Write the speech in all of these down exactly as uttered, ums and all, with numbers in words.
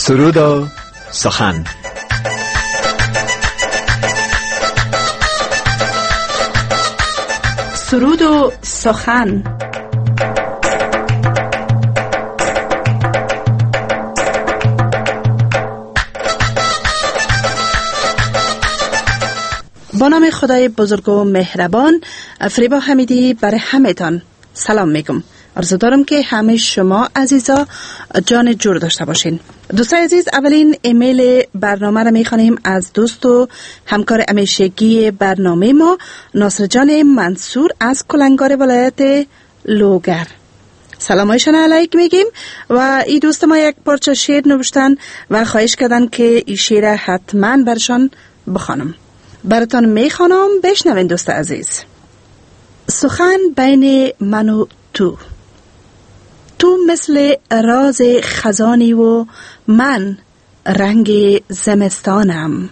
سرود و سخن. سرود و سخن. با نام خدای بزرگ و مهربان، فریبا حمیدی برای همه‌تان سلام میگم. آرزو دارم که همه شما عزیزا جان جور داشته باشین. دوستای عزیز، اولین ایمیل برنامه را میخوانیم از دوست و همکار همیشگی برنامه ما، ناصر جان منصور از کلنگار ولایت لوگر. سلامایشان علیک میگیم و این دوست ما یک پارچه شعر نوشتن و خواهش کردن که این شعر حتما برشان بخوانم. براتان میخوانم، بشنوین دوست عزیز. سخن بین من و تو. تو مثل راز خزانی و من رنگ زمستانم.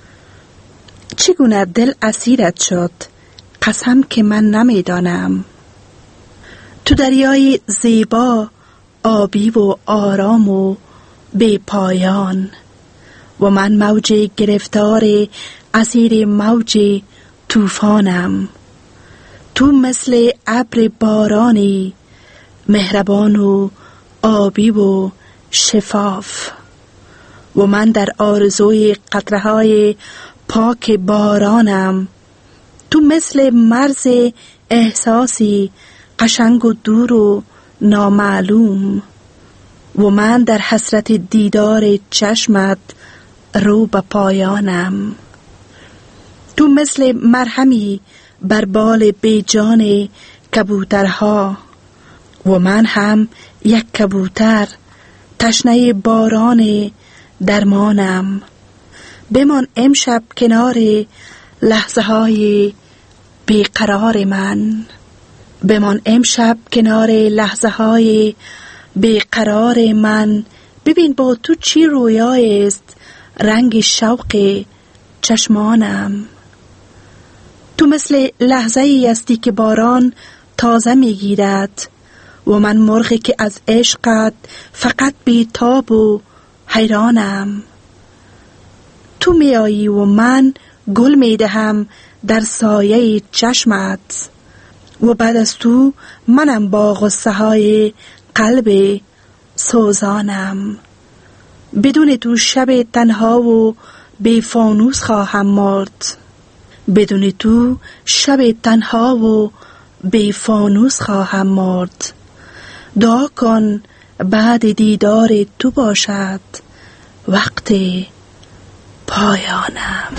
چگونه دل اسیرت شد قسم که من نمیدانم. تو دریای زیبا آبی و آرام و بی پایان و من موج گرفتار اسیر موج طوفانم. تو مثل ابر بارانی مهربان و آبی و شفاف و من در آرزوی قطره‌های پاک بارانم. تو مثل مرز احساسی قشنگ و دور و نامعلوم و من در حسرت دیدار چشمت رو به پایانم. تو مثل مرهمی بر بال بیجان کبوترها و من هم یک کبوتر تشنه باران درمانم. بمان امشب کنار لحظه های بیقرار من. بمان امشب کنار لحظه های بیقرار من. ببین با تو چی رویایی است رنگ شوق چشمانم. تو مثل لحظه ای هستی که باران تازه میگیرد و من مرغی که از عشقت فقط بیتاب و حیرانم. تو میایی و من گل میدهم در سایه چشمت و بعد از تو منم با غصه های قلب سوزانم. بدون تو شب تنها و بی فانوس خواهم مرد. بدون تو شب تنها و بی فانوس خواهم مرد. دعا کن بعد دیدار تو باشد وقت پایانم.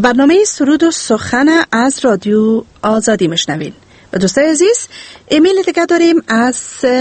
برنامه سرود و سخن از رادیو آزادی میشنوین. و دوستای عزیز، ایمیل دیگه داریم از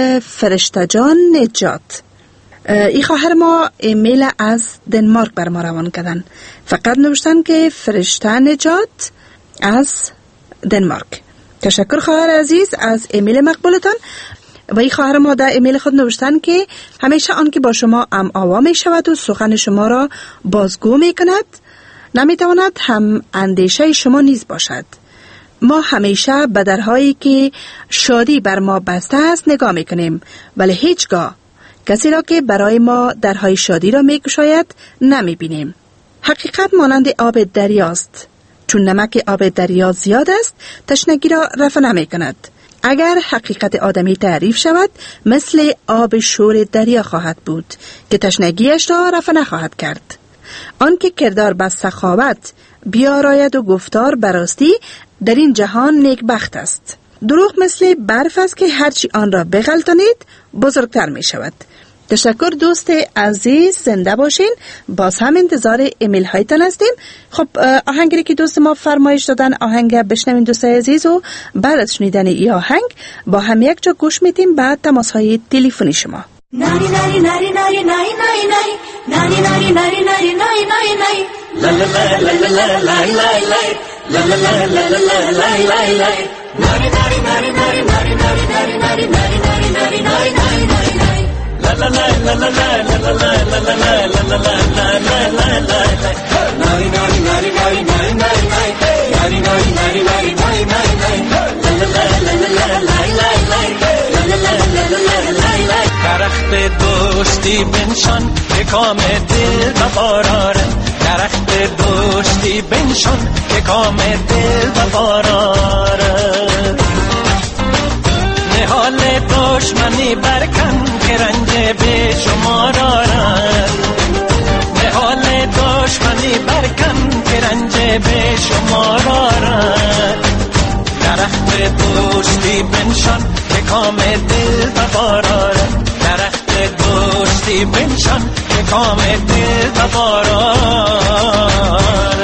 فرشته جان نجات. ای خواهر ما ایمیل از دنمارک بر ما روان کردن. فقط نوشتن که فرشته نجات از دنمارک. تشکر خواهر عزیز از ایمیل مقبولتان. و ای خواهر ما در ایمیل خود نوشتن که همیشه آن که با شما ام آوا می شود و سخن شما را بازگو می کند، نمی تواند هم اندیشه شما نیز باشد. ما همیشه به درهایی که شادی بر ما بسته است نگاه می کنیم، ولی هیچگاه کسی را که برای ما درهای شادی را می گشاید نمی بینیم. حقیقت مانند آب دریاست. چون نمک آب دریا زیاد است، تشنگی را رفع نمی کند. اگر حقیقت آدمی تعریف شود، مثل آب شور دریا خواهد بود که تشنگیش را رفع نخواهد کرد. آن که کردار به سخاوت بیاراید و گفتار براستی، در این جهان نیکبخت است. دروغ مثل برف است که هرچی آن را بغلطانید بزرگتر می شود. تشکر دوست عزیز، زنده باشین. باز هم انتظار ایمیل هایتان هستیم. خب آهنگی که دوست ما فرمایش دادن آهنگ بشنوین دوست عزیز، و بعد از شنیدن این آهنگ با هم یک جا گوش میدیم بعد تماس های تلفنی شما. ناری ناری ناری ناری ناری ناری ناری ناری ناری ناری ناری ناری ناری لا لا لا لا لا لا لا لا لا لا لا لا لا لا لا ناری ناری ناری ناری ناری ناری ناری ناری ناری ناری ناری ناری ناری la la la la la la la la la la la la la la la la la la nari nari nari nari nari nari nari nari nari nari nari nari nari nari la la la la la la la la la la la la la la درخت دوستی بنشان که کام دل بباراره درخت دوستی بنشان که کام دل بباراره نهال دشمنی برکن که رنج به شما دارد نهال دشمنی برکن که رنج به شما دارد درخت دوستی بنشان که کام دل ببارد درخت دوستی بنشان که کام دل ببارد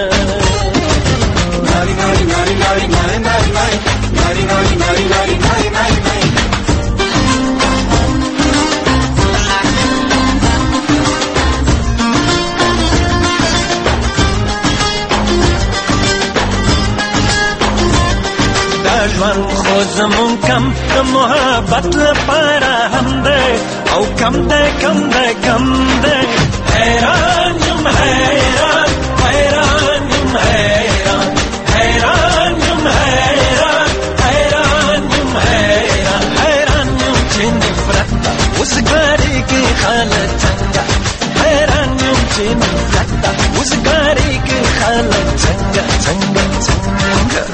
ناری ناری ناری ناری ناری ناری ناری ناری ناری ناری ناری ناری دشمن خودمون کم ده محبت لپاره هم ده او کم ده کم ده کم ده حیران یم حیران حیران یم حیران حیران یم حیران حیران یم حیران حیران یم چه نفرت وزگاری که خالتنگا حیران یم چه نفرت وزگاری که خالتنگا تنگا تنگا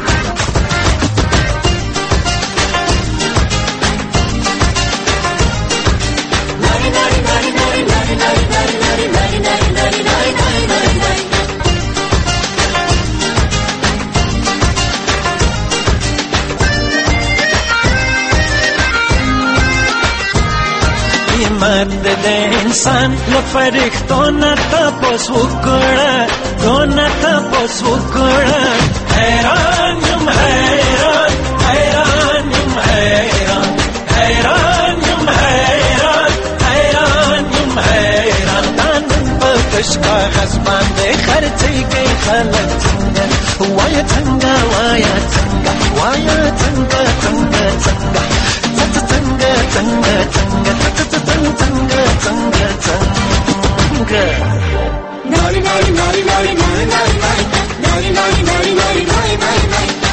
مرد ده انسان لفرق دونا تپس وکڑا دونا تپس وکڑا حیران یم حیران حیران یم حیران حیران یم حیران حیران یم حیران دانن بکش کاغذ باندې خرچی گئی خلک څنګه وایا څنګه وایا څنګه وایا څنګه څنګه څنګه څنګه څنګه څنګه څنګه څنګه څنګه ناری ناری ناری ناری ناری ناری ناری ناری ناری ناری ناری ناری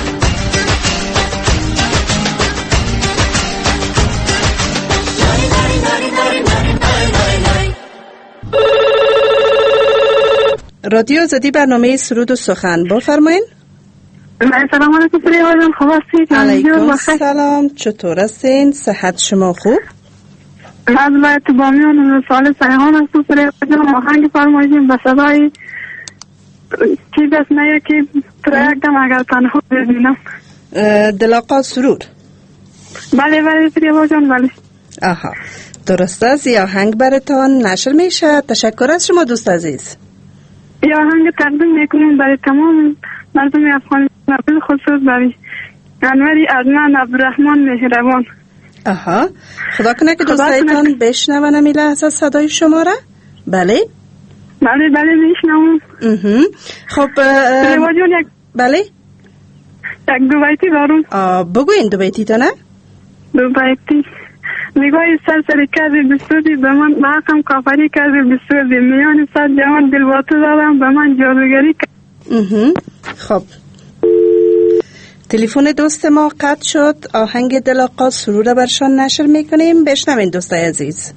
رادیو آزادی برنامه سرود و سخن بفرمایید. سلام علیکم فریبا، خوب هستید؟ علیکم سلام، چطور هستین؟ صحت شما خوب؟ از باید تو بامیان سال سیحان هستو فریبا جان، آهنگ فرمایید به صدای چیز است نه که پرویکتم اگر تنها ببینم دلاقا سرور. بله بله فریبا جان بله. آها درست است، یا آهنگ براتان نشر میشه. تشکر از شما دوست عزیز. یا آهنگ تقدیم میکنم برای تمام مردم افغانستان، به خصوص برای انوری ادنان عبدالرحمن مهربان. آها، خدا کنه که دوستایتان بشنون امی لحظه صدای شما را. بله بله بله میشنوم. خب یک بله یک دو بیتی دارم. بگوین دو بیتی تا نه؟ دو بیتی میگوی سرسری کردی بسودی به من، به حقم کافری کردی بسودی، میان صد جوان دل با تو دادم، به من جادوگری کردی. خب تلفن دوست ما قطع شد. آهنگ دل آقا سرور برشان نشر میکنیم، بشنوین دوستای عزیز.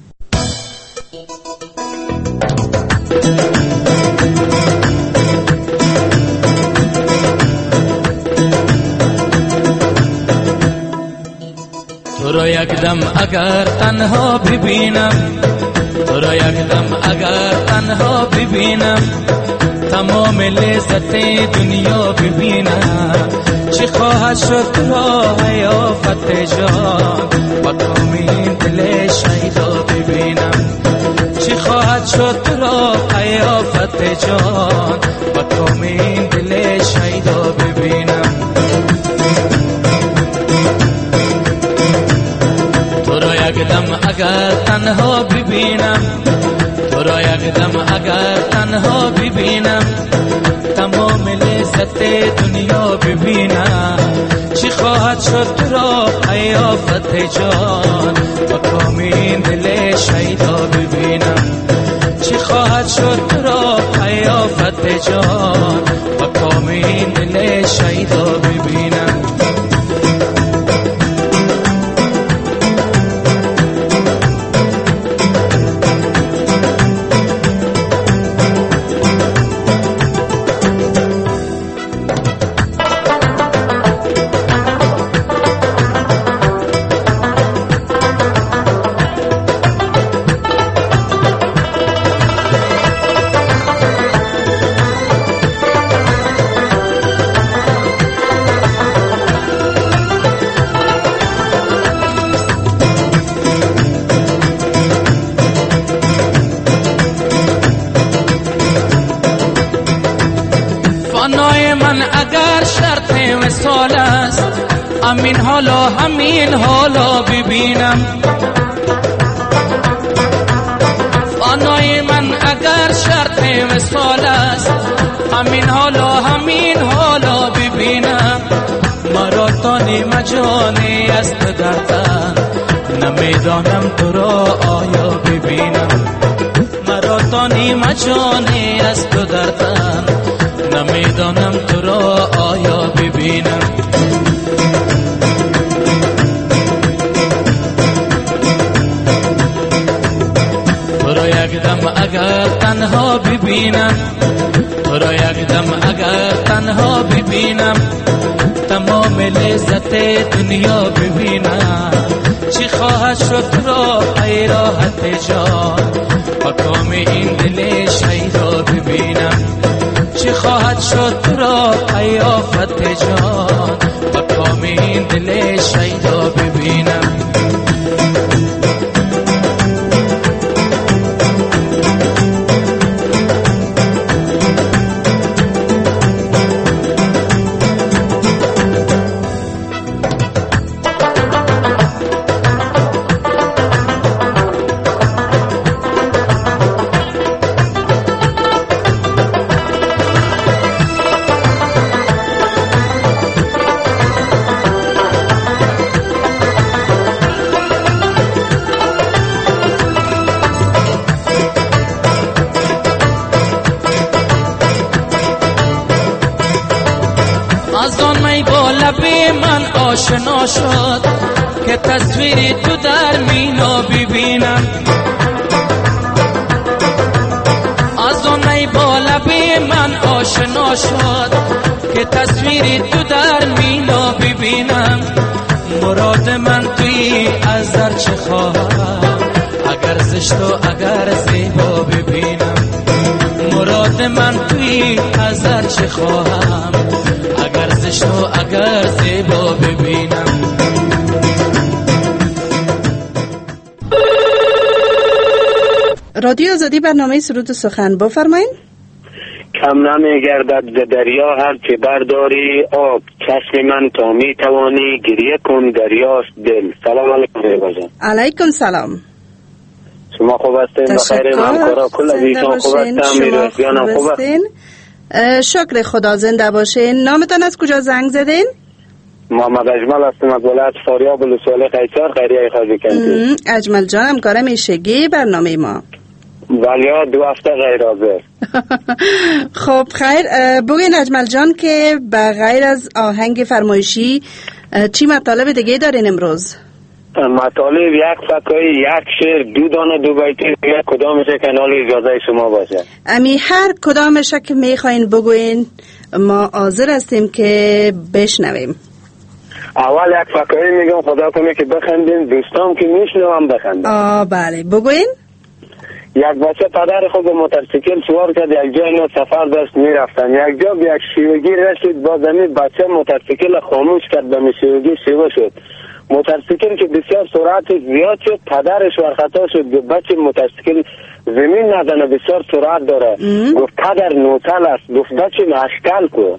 تو را یک دم اگر تنها ببینم، تو را یک دم اگر تنها ببینم، تمام لذت دنیا ببینم. چی خواهد شد تو را حیافت جان، با کامین دل شیدا ببینم. چی خواهد شد تو را حیافت جان، با کامین دل شیدا ببینم. تو را یک دم اگر تنها ببینم، تو را یک دم اگر تنها ببینم، تمام لذت دنیا ببینم. چی خواهد شد تو را حیافت جان، با کامین دل شیدا ببینم. چی خواهد شد تو را حیافت جان، با کامین دل شیدا ببینم. همین حالا همین حالا ببینم. فانای من اگر شرط وصال است، همین حالا همین حالا ببینم. مرا تانی مجانی است در تن، نمیدانم تو را آیا ببینم. مرا تانی مجانی است در تن، نمیدانم تو را آیا ببینم. یک دم اگر تنها ببینم، تو را یک دم اگر تنها ببینم، تمام لذت دنیا ببینم. چی خواهد شد تو را ای راحت جان، مقام این دل شیدا ببینم. چی خواهد شد تو را ای آفت جان، مقام این دل شیدا ببینم. من آشنا شد که تصویری تو در مینا ببینم. از آن ای با لبی من آشنا شد که تصویری تو در مینا ببینم. مراد من توی از در چه خواهم، اگر زشت و اگر زیبا ببینم. مراد من توی از در چه خواهم، اگر زشت و اگر زیبا ببینم. رادیو آزادی برنامه سرود و سخن، بفرمایید. کم نمیگردد ز دریا هر چه برداری آب. چشم من تا می توانی گریه کن دریاست دل. سلام علیکم ریبا جان. علیکم سلام. شما خوب هستین؟ بخیر؟ همکارا کل ایشان خوب هستن؟ میروزیانم خوب هستین؟ شکر خدا. زنده باشین. نامتان از کجا زنگ زدین؟ محمد اجمل هستم از ولایت فاریاب ولسوالی قیصر خیریه خارجی کنید. اجمل جان همکار میشگی برنامه ما. ولی دو هفته غیر حاضر. خب خیر، بگین اجمل جان که به غیر از آهنگ فرمایشی چی مطالب دیگه دارین امروز؟ مطالب یک فکایی، یک شعر، دو دانه دو بیتی، یک کدامشه کنال اجازه شما باشه. امی هر کدامشه که میخواین بگوین ما حاضر هستیم که بشنویم. اول یک فکایی میگم خدا کنه که بخندین، دوستام که میشنوم بخندن. آه بله بگوین. یک بچه پدر خود به موتورسیکل سوار کرد، یک جای اینا سفر داشت میرفتن، یک جا به یک شیوگی رسید، با زمین بچه موتورسیکل خاموش کرد، به شیوگی شیوه شد. موتورسیکل که بسیار سرعت زیاد شد، پدرش ورخطا شد، گفت بچه موتورسیکل زمین نزنه بسیار سرعت داره. گفت پدر نوتل است. گفت بچه مشکل کو.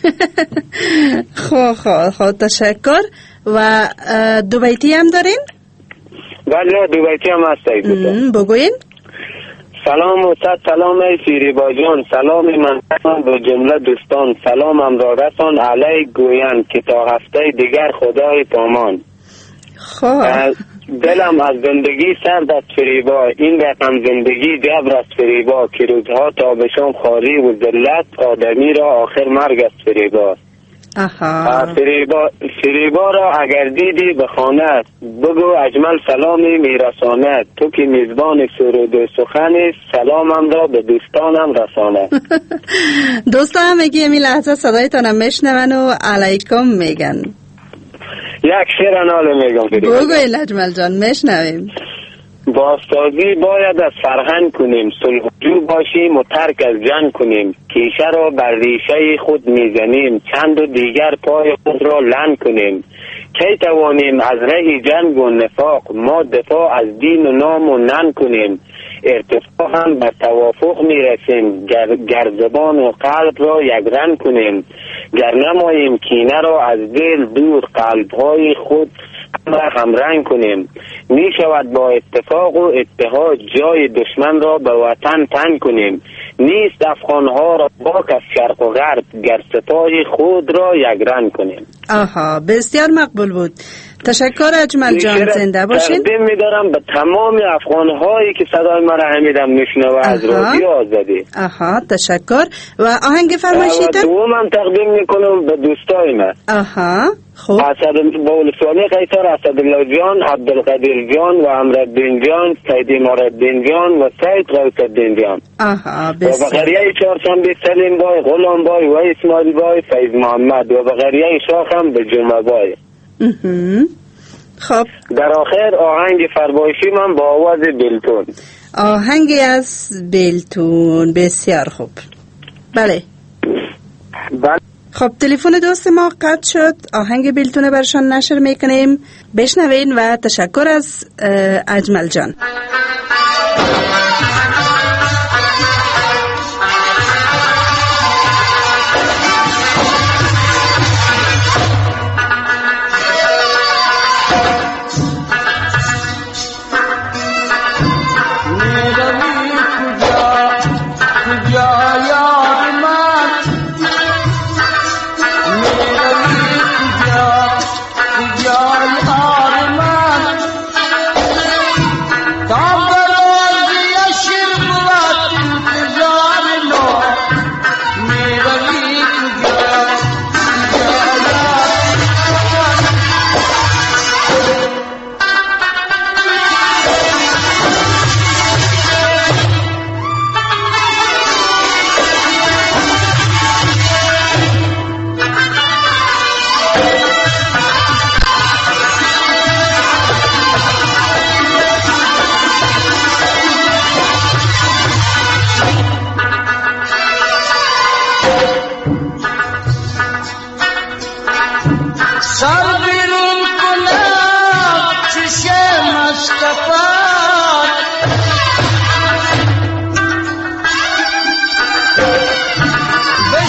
خب خب خب تشکر. و دو بیتی هم دارین؟ بله دو بیتی هم هست. بگوین. سلام و صد سلام ای فریبا جان، سلام من به جمله دوستان، سلامم را رسان علی گویان که تا هفته دیگر خدای پامان. خب دلم از زندگی سرد است فریبا، این رقم زندگی جبر است فریبا، که روزها تا به شام خاری و ذلت آدمی را آخر مرگ است فریبا. آها. فریبا فریبا را اگر دیدی به خانه بگو اجمل سلامی میرسانه، تو که میزبان سرود و سخنی، سلامم را به دوستانم رسانه. دوستا هم میگی امی لحظه صدایتانم میشنون و علیکم میگن. یک شعر ناله میگم فریبا. بگوی اجمل جان میشنویم. باستازی باید از فرهنگ کنیم، صلحجو باشیم و ترک از جنگ کنیم، کیشه را بر ریشه خود میزنیم، چند و دیگر پای خود را لنگ کنیم. کی توانیم از ره جنگ و نفاق، ما دفاع از دین و نام و ننگ کنیم. ارتفاع هم بر توافق میرسیم، گر, گر زبان و قلب را یک رنگ کنیم. گر نماییم کینه را از دل دور، قلبهای خود هم رنگ کنیم. می شود با اتفاق و اتحاد جای دشمن را به وطن تنگ کنیم. نیست افغانها را باک از شرق و غرب، گر ستای خود را یک رنگ کنیم. آها بسیار مقبول بود. تشکر اجمل جان. زنده باشین. تقدیم می‌دارم به تمام افغان‌هایی که صدای ما را همیدم میشنوه از رادیو آزادی. آها تشکر. و آهنگ فرمایشیتون؟ دومم تقدیم میکنم به دوستای من. آها خوب. اسد بولسوالی قیصر، اسدالله جان، عبدالقدیر جان و امرالدین جان، سید امارالدین جان و سید غوثالدین جان. آها بسیار. و بقریه چهارشنبه سلیم بای، غلام بای و اسماعیل بای، فیض محمد و بقریه شاخم به جمعه بای. خب در آخر آهنگ فرمایشی من با آواز بلتون. آهنگی از بلتون بسیار خوب. بله بله. خب تلفن دوست ما قطع شد، آهنگ بلتون برشان نشر میکنیم، بشنوین و تشکر از اجمل جان.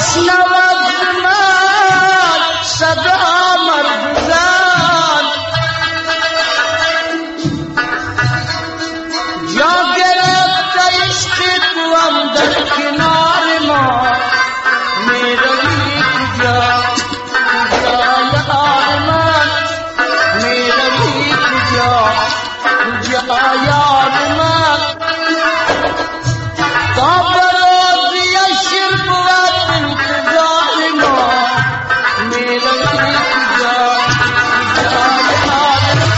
بشنود من صدا مرغزان جا گرفت عشق توام در کنار ما میروی کجا کجا یار من میروی کجا کجا یار من تا برازی شیر بود انتظار ما میروی کجا کجا یار من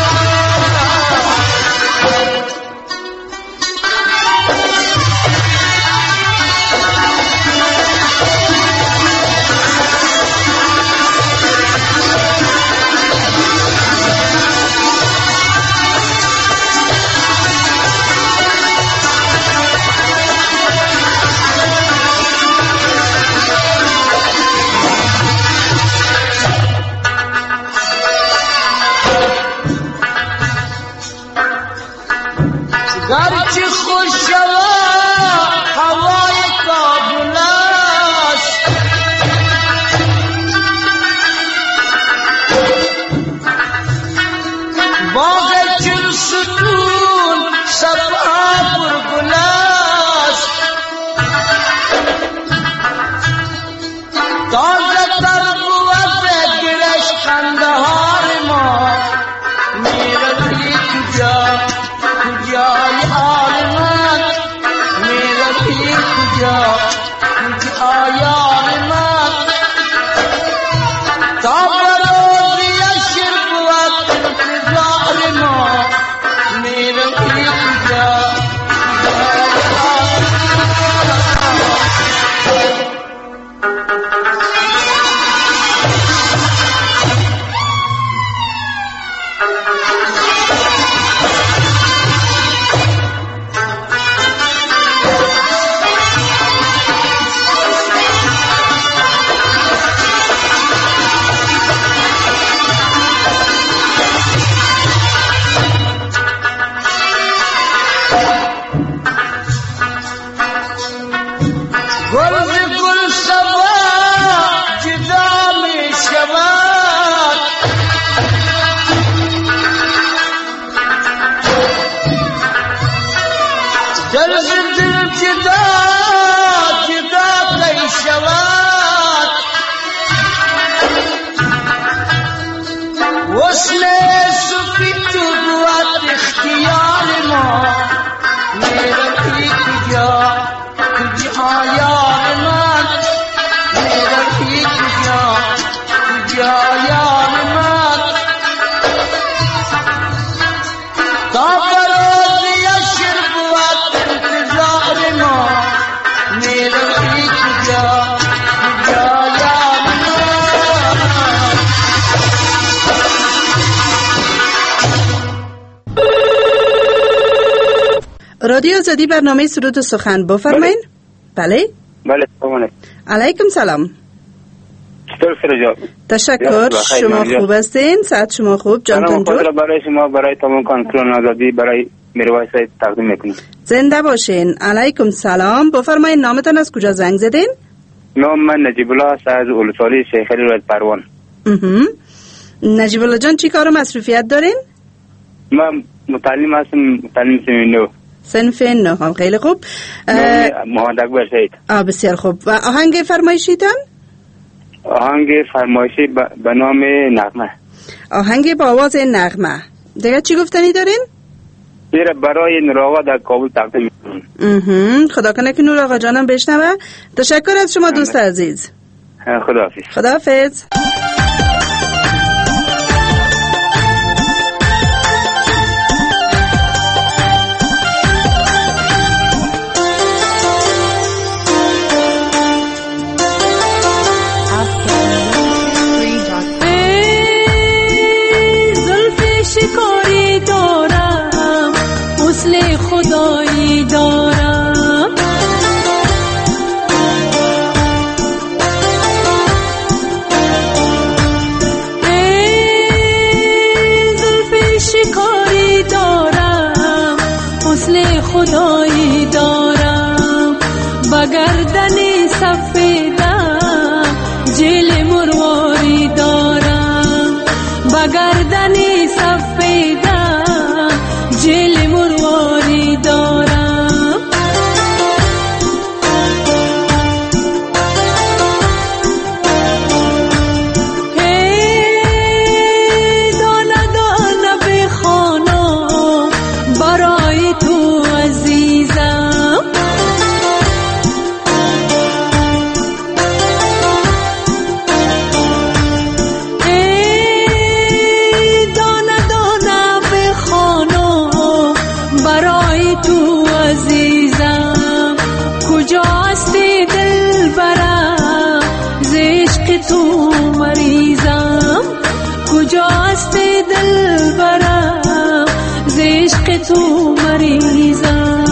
گرچه خوش هوای کابل است باغ چون ستون صفا پرگل است تازه تر بود گرش قندهار ما میروی کجا کجا یار من میروی کجا کجا یار من تا برازی شیر بود انتظار ما میروی کجا کجا یار گل گل سوا جدا می شود دل دل جدا جدا کی شود وصل سفید بود اختیار ما میروی کجا کجا یار من میروی کجا کجا یار من تا برازی شیر بود انتظار ما میروی کجا کجا یار من رادیو آزادی برنامه سرود و سخن بفرمایین. بله بله سلام علیکم. سلام. چطور فرجا؟ تشکر. شما خوب هستین؟ صحت شما خوب؟ جانتون جور؟ برای شما برای تمام کانکلون آزادی برای میرویس تقدیم میکنیم. زنده باشین. علیکم سلام. بفرمایین نامتان از کجا زنگ زدین؟ نام من نجیب الله است از اولسالی شیخ علی رضا پروان. نجیب الله جان چی کار و مصروفیت دارین؟ من متعلم هستم، متعلم سمینو. صنف نه هم خیلی خوب. محمد اکبر سید. آه بسیار خوب. و آهنگ فرمایشیتان؟ آهنگ فرمایشی به نام نغمه. آهنگ با آواز نغمه. دیگه چی گفتنی دارین؟ میره برای نور آقا در کابل تقدیم میکنم. خدا کنه که نور آقا جانم بشنوه. تشکر از شما دوست عزیز. خداحافظ. خداحافظ. شکاری دارم وصل خدایی دارم ای زلف شکاری دارم وصل خدایی دارم با گردن سفیدم تو مریضم.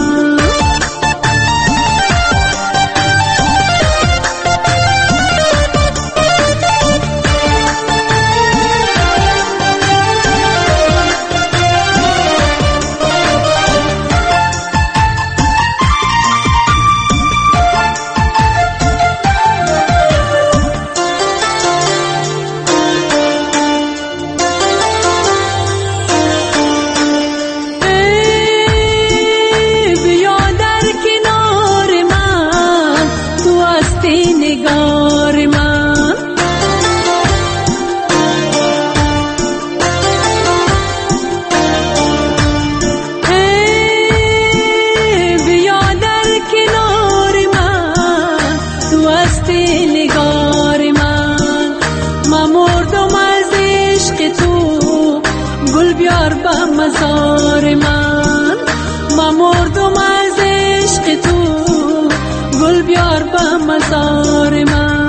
مزار من ما مردم از عشق تو، گل بیار به مزار من.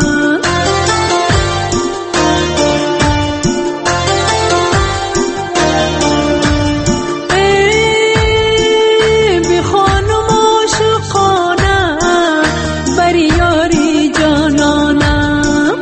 ای بی خانم عاشقانه بری یاری جانانم،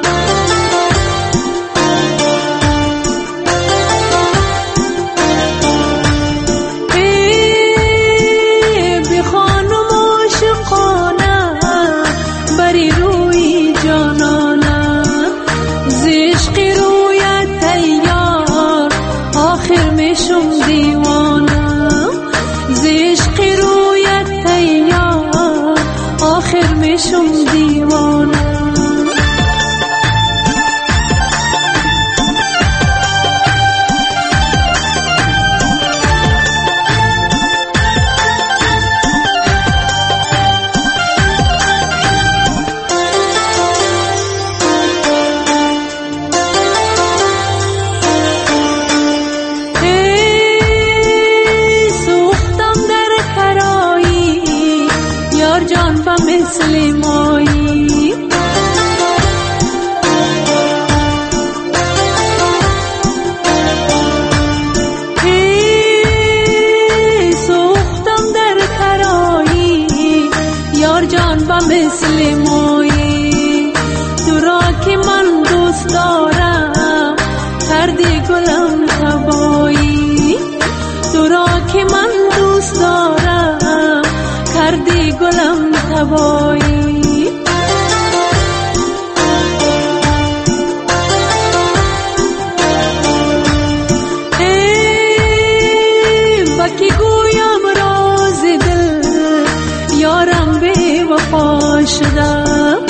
شم دیوانه. ای سوختم در کرایی یار جان و مثل مایی، ای سوختم در کرایی یار جان و مثل مایی. تو را که من دوست دارم کردی گلم تبایی، تو را که من دوست دارم کردی گلم تبایی. ای بکی گویم راز دل یارم بی وفا شده،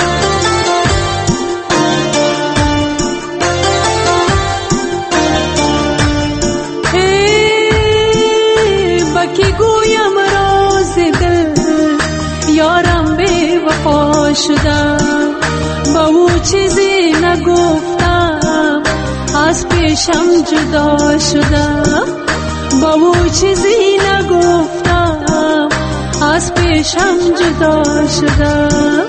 ای بکی گویم راز دل یارم بی وفا شدم. با او چیزی نگفتم از پیشم جدا شدم، با او چیزی نگفتم از پیشم جدا شدم.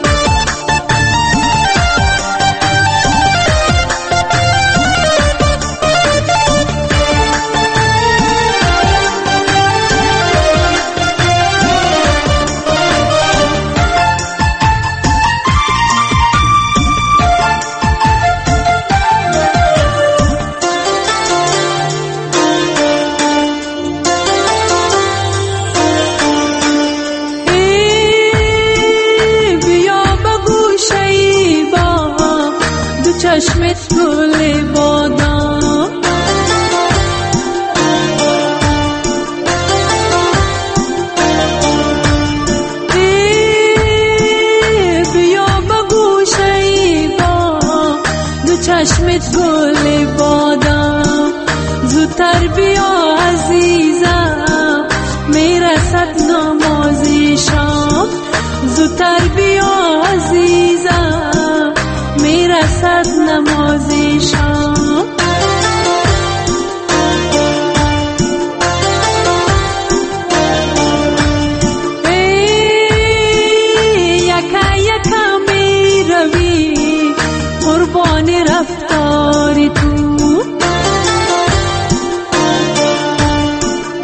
چشمت گل بادام، ای بیا بگو شیبا دو چشمت گل بادام. زودتر بیا عزیزم میرسد نمازی شام، زودتر بیا عزیزم میرسد نمازی شام. ای یکا یکا می روی قربان رفتار تو،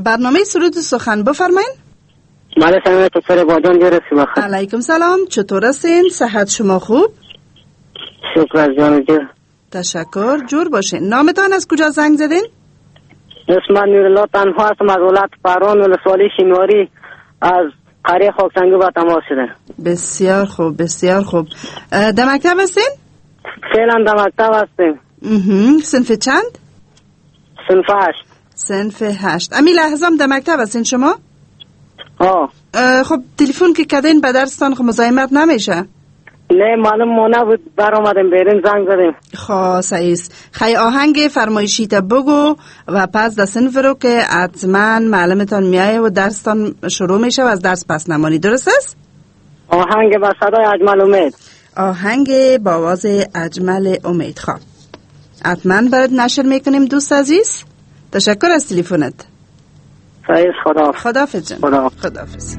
برنامه سرود و سخن بفرمایین. بله سلام تفسیر بادان جرسی بخیر. علیکم سلام، چطور هستین؟ صحت شما خوب؟ شکر از جان جور. تشکر، جور باشین. نامتان از کجا زنگ زدین؟ اسم من نورالله تنها هستم از ولایت فران ولسوالی شینواری از قریه خاکسنگی با تماس شده. بسیار خوب بسیار خوب. در مکتب هستین؟ فعلا در مکتب هستیم. صنف چند؟ صنف هشت. صنف هشت. امی لحظه هم در مکتب هستین شما؟ آه. خب تلفن که کردین به درستان خب مزاحمت نمیشه؟ نه معلوم ما نبود بر آمدیم بیرین زنگ زدیم. خب سعیست. خیلی آهنگ فرمایشیت بگو و پس در صنف رو که حتما معلمتان میایه و درستان شروع میشه و از درس پس نمانی. درست است؟ آهنگ با صدای اجمل امید. آهنگ با آواز اجمل امید. خواه حتما برات نشر میکنیم دوست عزیز. تشکر از تلفنت. سعیست. خدا خداحافظ جان. خدا خداحافظ.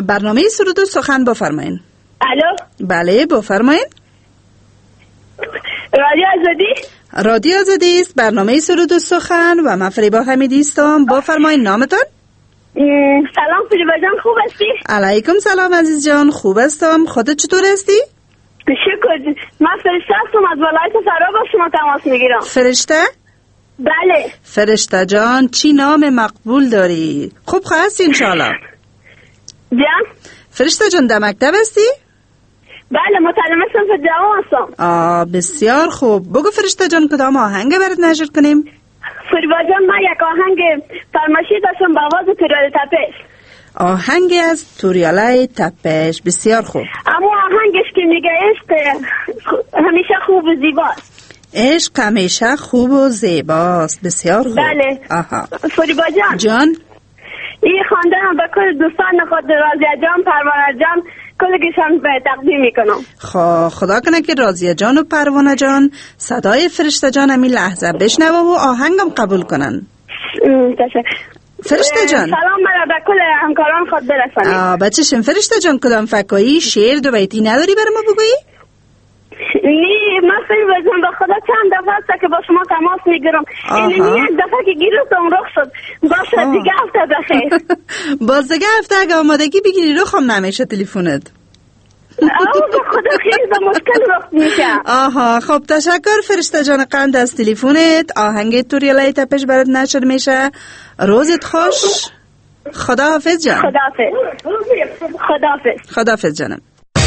برنامه سرود و سخن بفرمایین. الو. بله بفرمایین. رادیو آزادی؟ رادیو آزادی است. برنامه سرود و سخن و من فریبا حمیدی هستم. بفرمایین نامتون. سلام فریبا جان، خوب هستی؟ علیکم سلام عزیز جان، خوب هستم. خودت چطور هستی؟ شکر. من فرشته هستم از ولایت فرا با شما تماس میگیرم. فرشته؟ بله. فرشته جان چی نام مقبول داری؟ خوب هستی انشالله؟ جان؟ فرشته جان در مکتب هستی؟ بله متعلم صنف دوم هستم. آه بسیار خوب. بگو فرشته جان کدام آهنگ برات نشر کنیم؟ فریبا جان من یک آهنگ فرمایشی داشتم با آواز توریاله تپش. آهنگ از توریاله تپش. بسیار خوب. اما آهنگش که میگه عشق همیشه خوب و زیباست. عشق همیشه خوب و زیباست. بسیار خوب. بله. آها. فریبا جان جان این خواندن به کل دوستان خود رازیه جان، پروانه جان، کلگیشان به تقدیم میکنم. خب خدا کنه که رازیه جان و پروانه جان صدای فرشته جان همین لحظه بشنوه و آهنگم قبول کنن. تشکر. فرشته جان سلام مرا به کل همکاران خود برسانید. آه بچه‌شم. فرشته جان کدام فکایی شعر دو بیتی نداری برای ما بگویی؟ نی من فریبا جان به خدا چند دفعه است که با شما تماس میگیرم. این یک دفعه که گیرتم رخ شد. باشه دیگه هفته بخیر. باز دیگه هفته اگه آمادگی بگیری رخ هم نمیشه تلفنت. آه به خدا خیلی به مشکل رخ میشه. آها خب تشکر فرشته جان قند از تلفنت. آهنگ توریاله تپش برات نشر میشه. روزت خوش. خدا حافظ جان. خدا حافظ. خدا حافظ. خدا حافظ جانم.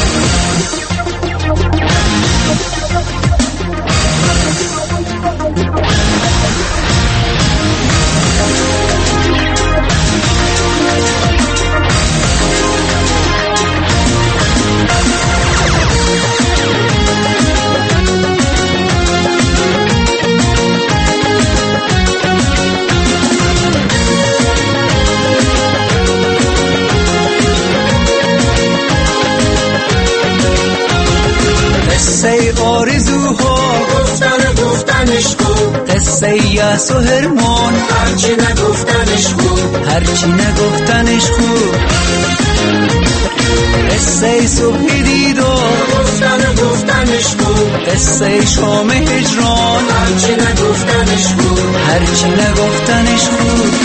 قصه آرزوها گفتن گفتنش خوب، قصه یأس و هرمان هرچی نگفتنش خوب، هرچی نگفتنش خوب. قصه صبح دیدار گفتن گفتنش خوب، قصه شام هجران هرچی نگفتنش خوب، هرچی نگفتنش خوب.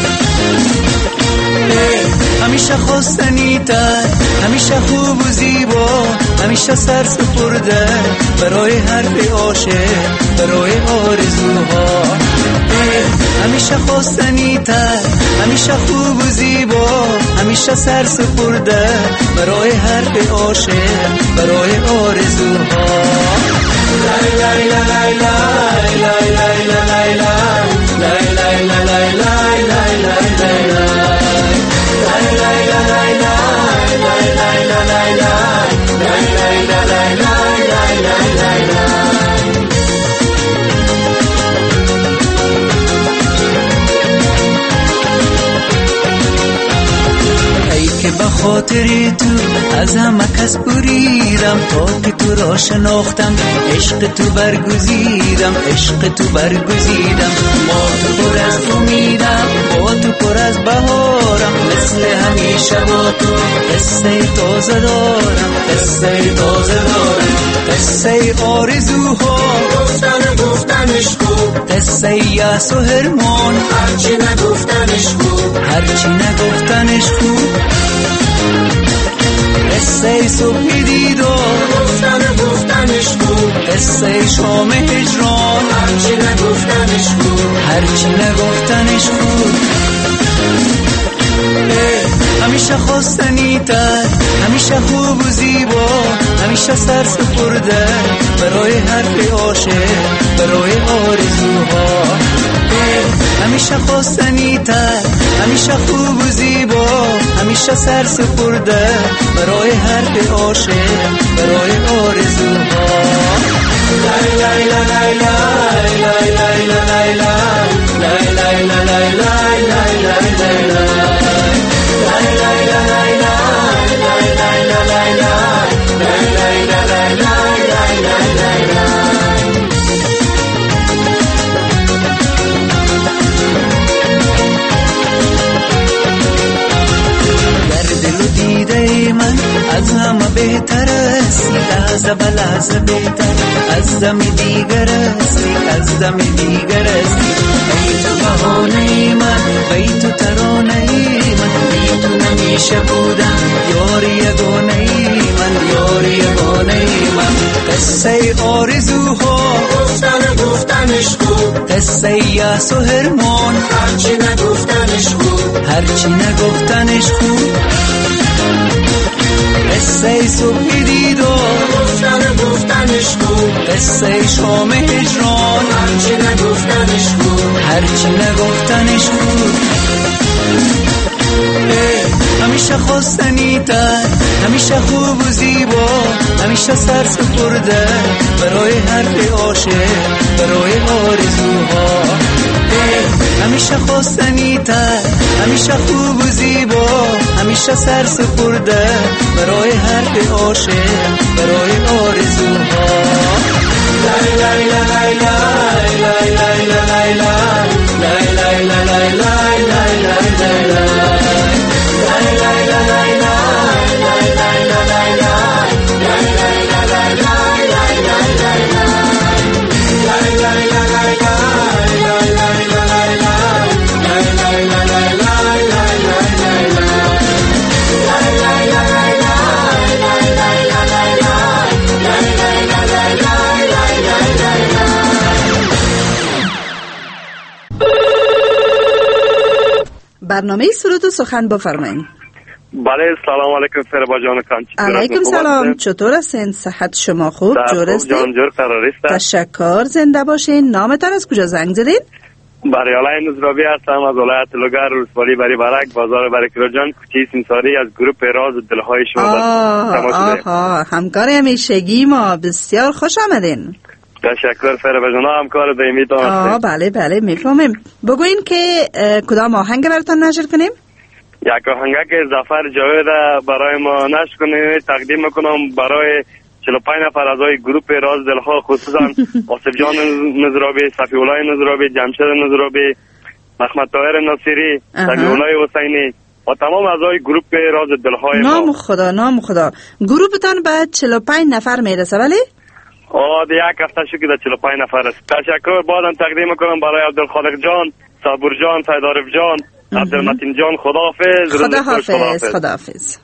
همیشه خواستنی تر، همیشه خوب و زیبا، همیشه سر سپرده برای حرف عاشق، برای آرزوها. همیشه خواستنی تر، همیشه خوب و زیبا، همیشه سر سپرده برای حرف عاشق، برای آرزوها. لای لای لای لای لای لای لای لای لای لای لای لای لای لای که به خاطر تو از همه کس بریدم، تا که تو را شناختم عشق تو برگزیدم، عشق تو برگزیدم. ما تو پر از امیدم، با تو پر از بهارم، مثل همیشه با تو قصه تازه دارم، قصه تازه دارم. قصه آرزوها گفتن گفتنش خوب، قصه یأس و هرمان هرچی نگفتنش خوب، هرچی نگفتنش خوب. قصه صبح دیدار گفتن گفتنش خوب، قصه شام هجران هرچی نگفتنش خوب، هرچی نگفتنش خوب. همیشه خواستنی تر، همیشه خوب و زیبا، همیشه سر سپرده برای حرف عاشق، برای آرزوها. همیشه خواستنی تر، همیشه خوب و زیبا، همیشه سر سپرده برای حرف عاشق، برای آرزوها. لای لای لای لای لای لای لای لای لای لای لای لای لای. بهتر است لحظه به لحظه بهتر از دم دیگر است از دم دیگر است ای تو بهانه من ای تو ترانه من بی تو نمیشه بودم یاری یگانه من یاری یگانه من قصه آرزوها گفتن گفتنش خوب قصه یأس و حرمان هرچی نگفتنش خوب هرچی نگفتنش خوب قصه صبح دیدار گفتن گفتنش خوب قصه شام هجران هرچی نگفتنش خوب هرچی نگفتنش خوب همیشه خواستنی تر همیشه خوب و زیبا همیشه سر سپرده برای حرف عاشق برای آرزوها همیشه خواستنی تر همیشه خوب و زیبا همیشه سر سپرده برای حرف عاشق برای آرزوها لای لای لای لای لای لای لای لای لای لای لای لای لای برنامه سرود و سخن بفرمایید. بله سلام علیکم فربا جان کانچ. علیکم سلام، چطور هستین؟ صحت شما خوب؟ جور هستین؟ جان جور قرار است. تشکر، زنده باشین. نامتان از کجا زنگ زدین؟ بریالای نظرابی هستم از ولایت لوگر روسپالی بری برک بازار برکرو جان کوچه سیمساری از گروه راز دلهای شما. آه آها همکار همیشگی ما، بسیار خوش آمدین. تشکر فربا جان، همکار دائمی تان هستین. آه بله بله میفهمیم. بگوین که کدام آهنگ براتون نشر کنیم؟ یک آهنگ که ظفر جاوید برای ما نشر کنیم تقدیم میکنم برای چهل و پنج نفر اعضای گروه راز دلها، خصوصا آصف جان نظرابی، صفی الله نظرابی، جمشید نظرابی، محمد طاهر ناصری، صفی الله حسینی و تمام اعضای گروه راز دلهای ما. نام خدا نام خدا. گروهتان به چهل و پنج نفر میرسه ولی؟ آه ده یک هفته شو که ده چهل و پنج نفر است. تشکر بعدم تقدیم میکنم برای عبدالخالق جان، صبور جان، سیدعارف جان، عبدالمتین جان. خداحافظ. خداحافظ. خداحافظ.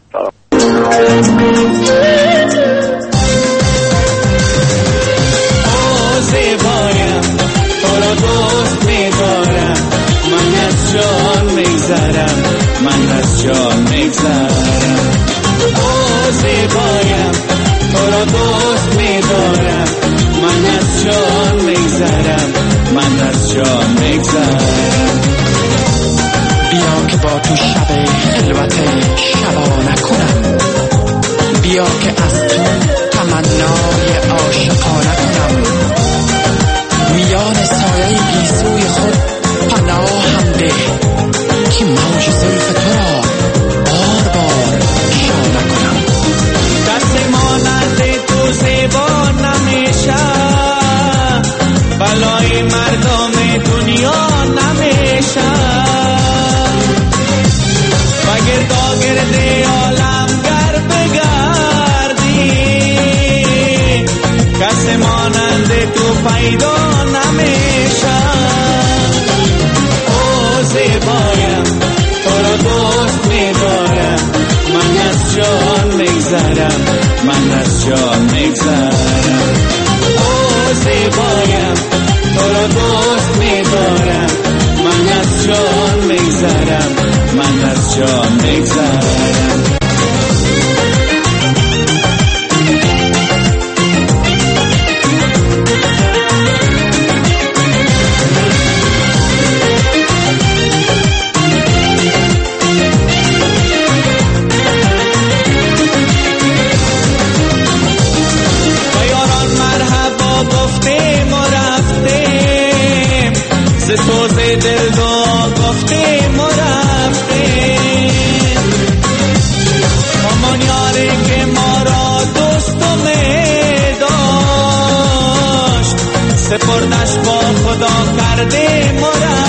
زیبایم تو را دوست می‌دارم، من از جان می‌گذرم، من از جان می‌گذرم. او زیبایم تو را دوست می‌دارم، من از جان می‌گذرم، من از جان می‌گذرم. بیا که با تو شب خلوت شبانه کنم، بیا که از تو تمنای عاشقانه کنم، میان سایه گیسوی خود پناه هم ده که موج زلف تو را بار بار شانه کنم. دست مانند تو زیبا نمیشه، بلای مردم دنیا نمیشه، بگرد گرد عالم گر بگردی، کس مانند تو پیدا نمیشه. او زیبایم تو را دوست می‌دارم، من از جان می‌گذرم، من از جان می‌گذرم. او زیبایم تو را دوست می‌دارم، من از جان می‌گذرم، من از جان می‌گذرم. سوز دل دو گفتیم و رفتیم، همان یاری که ما را دوست و می داشت، سپردش با خدا کردیم و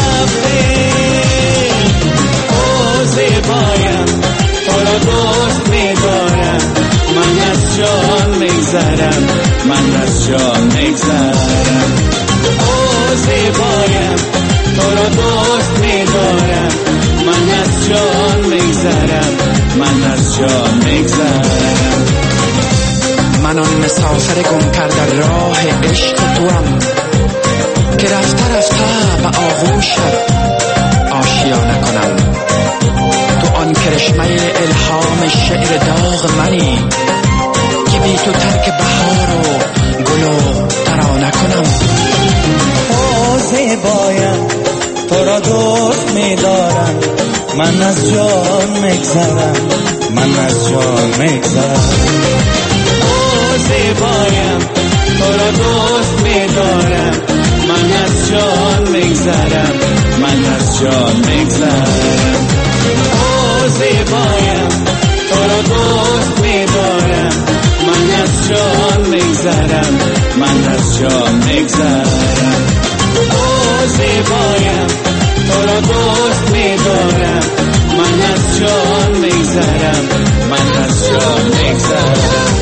رفتیم. او زیبایم تو را دوست می دارم، من از جان میگذرم، من از جان میگذرم. او زیبایم تو را دوست میدارم، من از جان میگذرم، من از جان میگذرم. من آن مسافر گم کرده راه عشق توام که رفته رفته به آغوشت آشیانه کنم. تو آن کرشمه الهام شعر داغ منی که بی تو ترک بهار و گل و ترانه کنم. او زیبایم تو را دوست میدارم، من از جان میگذرم، من از جان میگذرم. او زیبایم تو را دوست میدارم، من از جان میگذرم، من از جان میگذرم. او زیبایم تو را دوست میدارم، من از جان میگذرم، من از جان میگذرم. او زیبایم تو را دوست میدارم، من از جان میگذرم، من از جان میگذرم.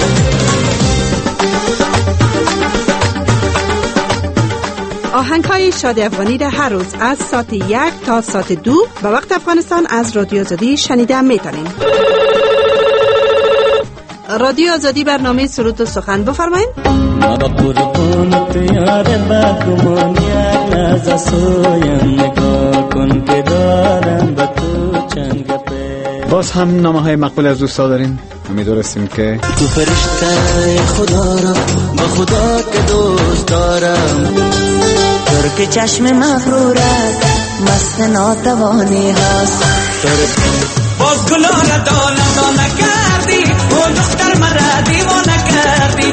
آهنگ های شادی افغانی را هر روز از ساعت یک تا ساعت دو به وقت افغانستان از رادیو آزادی شنیده میتونین. رادیو آزادی برنامه سرود و سخن بفرمایید. ما قربانت یار بدگمان یک لحظه سویم نگاه کن که دارم به تو چند گپه. باز هم نامه های مقبول از دوستا داریم. امیدوارستیم که تو فرشته خدا را با خدا که دوست دارم، ترک چشم مغرورت مست ناتوانی هست. باز گلان دانه دانه کردی و دختر مرا دیوانه کردی.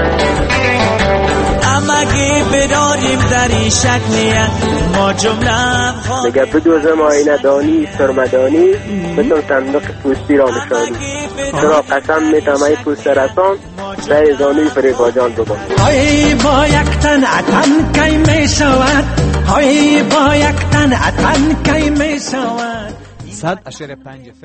امگی بداریم در این شکلیت ما جمله مگه بدوزم آینه دانی سرمدانی بتون صندوق پوستی را نشانی. چرا قسم میتم ای پوست رسان سه زانوی فریبا جان ببان. های با یک تن عطن کی می شود، های با یک تن عطن کی می شود. صد اشاره پنج